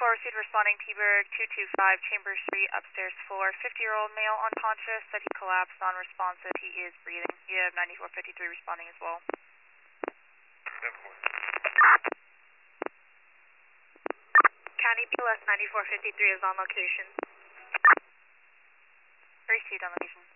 received responding T-Bird 225, Chambers Street, upstairs floor. 50-year-old male unconscious, said he collapsed, non-responsive. He is breathing. You have 9453 responding as well. County PLS 9453 is on location. Received on location.